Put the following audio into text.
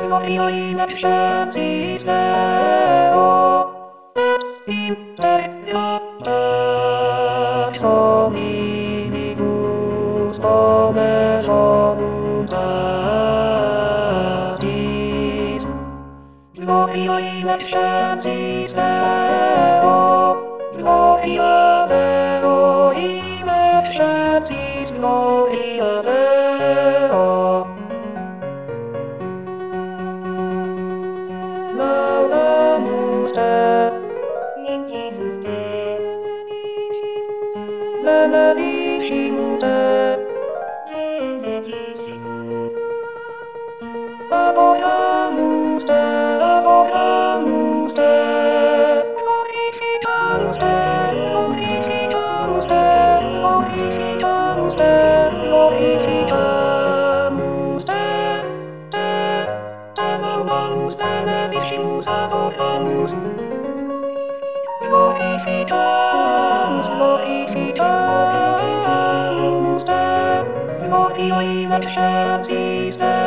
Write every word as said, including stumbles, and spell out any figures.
Gloria in excelsis Deo, et in terra pax hominibus omnes voluntatis. Gloria in excelsis Deo, Gloria Deo in excelsis Gloria Deo. Laudamus te, Benedicamus te, benedicimum te, benedicimus, adoriamus te, adoriamus te, glorificamus te, glorificamus te, glorificamus te, glorificamus te, te, te laudamus, benedicimus, adoramus, glorificamus, glorificamus te, gloria in excelsis Deo.